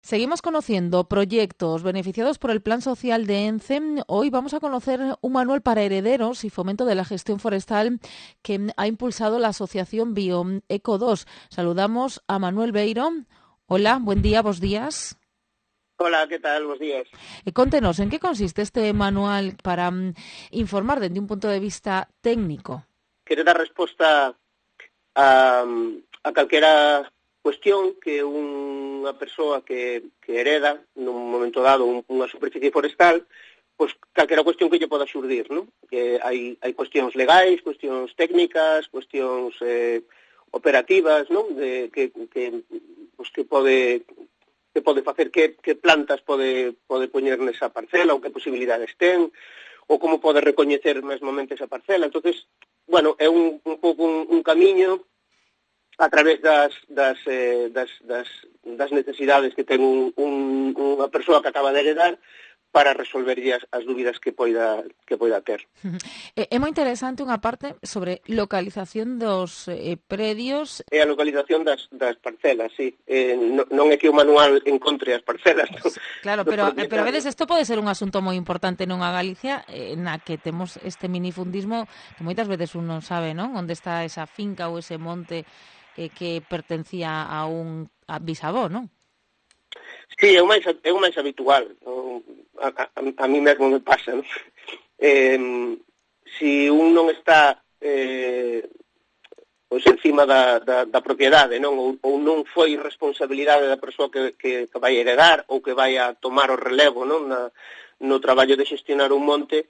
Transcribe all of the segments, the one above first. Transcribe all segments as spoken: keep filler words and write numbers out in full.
Seguimos conociendo proyectos beneficiados por el Plan Social de ENCE. Hoy vamos a conocer un manual para herederos y fomento de la gestión forestal que ha impulsado la asociación Bioeco dos. Saludamos a Manuel Beiro. Hola, buen día, bos días. Hola, ¿qué tal? Buenos días. Eh, contenos, en qué consiste este manual para um, informar desde un punto de vista técnico? Quere dar resposta a, a calquera cuestión que unha persoa que, que hereda nun momento dado un, unha superficie forestal, pois calquera cuestión que lle poda xurdir, non? Que hai, hai cuestións legais, cuestións técnicas, cuestións eh, operativas, non? De, que, que, pois que pode que pode facer, que, que plantas pode, pode poñer nesa parcela, ou que posibilidades ten, ou como pode recoñecer mesmamente esa parcela. Entonces, bueno, é un, un pouco un, un camiño a través das, das, eh, das, das, das necesidades que ten un, un, unha persoa que acaba de heredar para resolverlle as, as dúbidas que poida, que poida ter. É moi interesante unha parte sobre localización dos eh, predios. É a localización das, das parcelas, sí. Eh, non, non é que o manual encontre as parcelas. No, claro, pero, pero a veces isto pode ser un asunto moi importante nunha Galicia eh, na que temos este minifundismo que moitas veces un non sabe, non? Onde está esa finca ou ese monte eh, que pertencía a un a bisavó, non? Sí, é o máis, é o máis habitual. A, a, a mí mesmo me pasa, non? Eh, si un non está eh, pois encima da, da, da propiedade, non? Ou, ou non foi responsabilidade da persoa que, que, que vai heredar ou que vai a tomar o relevo, non? Na, no traballo de xestionar un monte,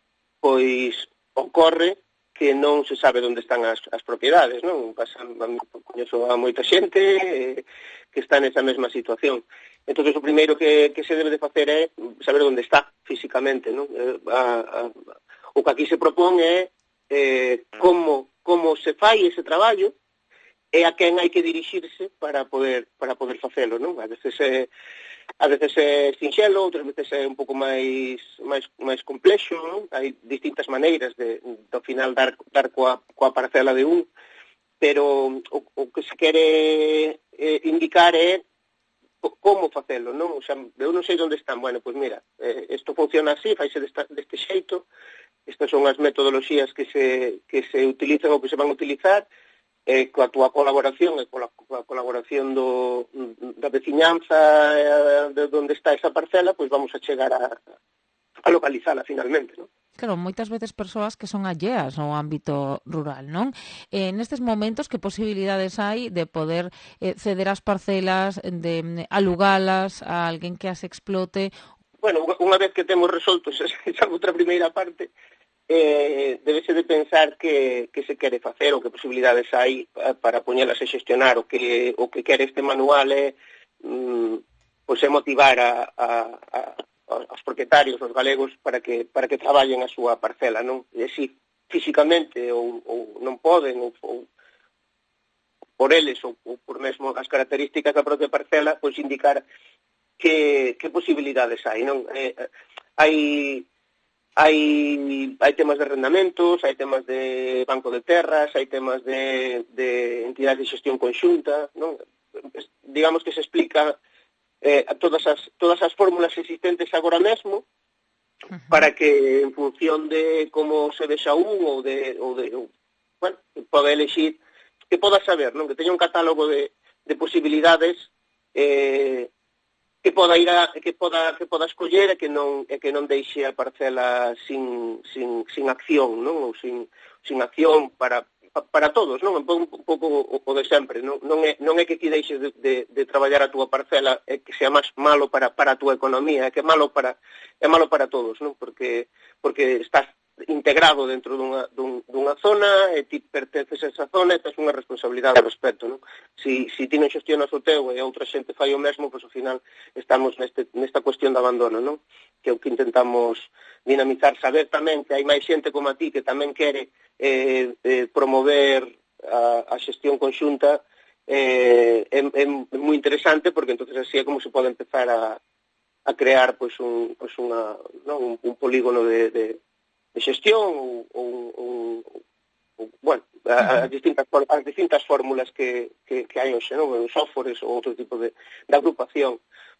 pois ocorre que non se sabe onde están as, as propiedades, non? Pasan, coñezo a moita xente eh, que está nesa mesma situación. Entón, o primeiro que, que se debe de facer é saber onde está físicamente, non? Eh, a, a, o que aquí se propón é eh, como, como se fai ese traballo e a quen hai que dirixirse para poder para poder facelo, non? A veces é a veces é sinxelo, outras veces é un pouco máis máis máis complexo, non? Hai distintas maneiras de ao final dar dar coa coa parcela de un, pero o, o que se quere eh, indicar é como facelo, non? O sea, eu non sei onde están. Bueno, pois mira, eh, isto funciona así, faise desta, deste xeito, estas son as metodoloxías que se que se utilizan ou que se van a utilizar. Eh, coa túa colaboración e coa, coa colaboración do, da veciñanza eh, de onde está esa parcela, pois vamos a chegar a, a localizala finalmente, non? Claro, moitas veces persoas que son alleas ao ámbito rural, non? Eh, nestes momentos, que posibilidades hai de poder eh, ceder as parcelas, de alugalas a alguén que as explote? Bueno, unha vez que temos resolto esa, esa outra primeira parte, eh, debese de pensar que, que se quere facer ou que posibilidades hai para poñelas a xestionar. O que, o que quere este manual é mm, pois é motivar a, a, a, aos propietarios, os galegos, para que, para que traballen a súa parcela, non? E si físicamente ou, ou non poden ou, ou por eles ou, ou por mesmo as características da propia parcela, pois indicar que, que posibilidades hai, non? Eh, hai Hai, hai temas de arrendamentos, hai temas de banco de terras, hai temas de, de entidades de xestión conxunta, non? Digamos que se explica eh, todas, as, todas as fórmulas existentes agora mesmo, uh-huh, para que en función de como se vexa un ou de, ou de ou, bueno, que poda elegir, que poda saber, non? Que teña un catálogo de, de posibilidades eh, que poda ir a, que poda que poda escoller e que non e que non deixe a parcela sin sin sin acción, non? Ou sin sin acción para para todos, non? Un pouco, un pouco o de sempre, non? Non é non é que ti deixes de, de, de traballar a túa parcela é que sea máis malo para para a túa economía, é que é malo para é malo para todos, non? Porque porque estás integrado dentro dunha, dun, dunha zona e ti pertences a esa zona e tens unha responsabilidade ao respecto, non? Si, si ti non xestionas o teu e outra xente fai o mesmo, pois ao final estamos neste, nesta cuestión de abandono, non? Que é o que intentamos dinamizar, saber tamén que hai máis xente como a ti que tamén quere eh, eh, promover a, a xestión conxunta, eh, é, é moi interesante porque entonces así é como se pode empezar a, a crear pois un, pois unha, non? un, un polígono de, de de xestión ou, ou, ou, ou bueno, as distintas, as distintas fórmulas que, que, que hai hoxe, non? Os softwares ou outro tipo de, de agrupación.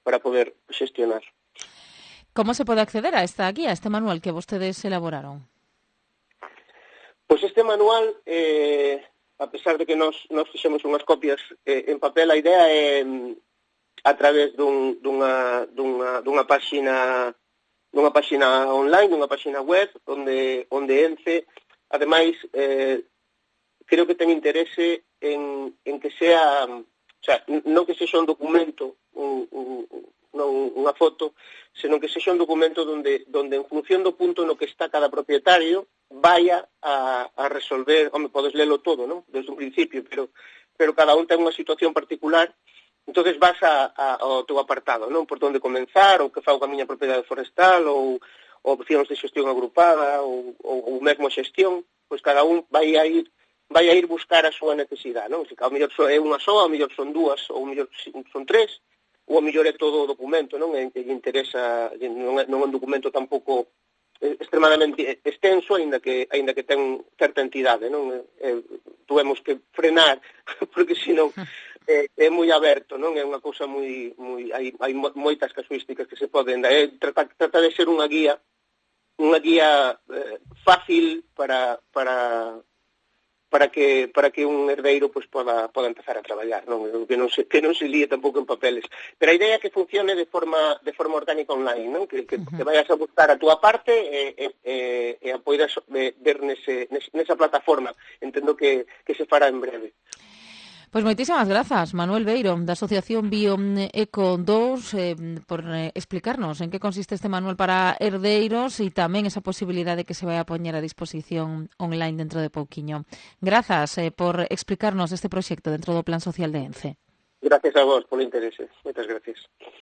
para poder xestionar. Como se pode acceder a esta guía, a este manual que vostedes elaboraron? Pois este manual, eh, a pesar de que nos, nos fixemos unhas copias eh, en papel, a idea é a través dun, dunha, dunha, dunha páxina dunha páxina online, dunha páxina web, onde, onde ENCE, ademais, eh, creo que ten interese en, en que sea, o sea, non que sexa un documento, un, un, non unha foto, senón que sexa un documento donde, donde en función do punto no que está cada propietario vaya a, a resolver, home, podes lelo todo, non? Desde un principio, pero, pero cada un ten unha situación particular, entonces vas a, a, ao teu apartado, non? Por onde comenzar, ou que fago a miña propiedade forestal, ou, ou opcións de xestión agrupada, ou, ou, ou mesmo xestión, pois cada un vai a ir vai a ir buscar a súa necesidade, non? Se ao mellor é unha soa, ao mellor son dúas, ou ao mellor son tres, ou ao mellor é todo o documento, non? En que lle interesa, non é, non é un documento tampouco extremadamente extenso, aínda que aínda que ten certa entidade, non? Eh, tuvemos que frenar, porque senón é, é moi aberto, non? É unha cousa moi moi hai hai moitas casuísticas que se poden dar. É, trata, trata de ser unha guía, unha guía eh, fácil para para para que para que un herdeiro pues poda poda empezar a traballar, non? Que non se que non se líe tampouco en papeles. Pero a idea é que funcione de forma de forma orgánica online, non? Que que, uh-huh. que vayas a buscar a túa parte e e e, e a poidas ver nese nesa plataforma. Entendo que que se fará en breve. Pois moitísimas grazas, Manuel Beiro, da Asociación Bioeco dous, eh, por eh, explicarnos en que consiste este manual para herdeiros e tamén esa posibilidade de que se vai a poñer a disposición online dentro de pouquiño. Grazas eh, por explicarnos este proxecto dentro do Plan Social de ENCE. Gracias a vos polo interese. Moitas gracias.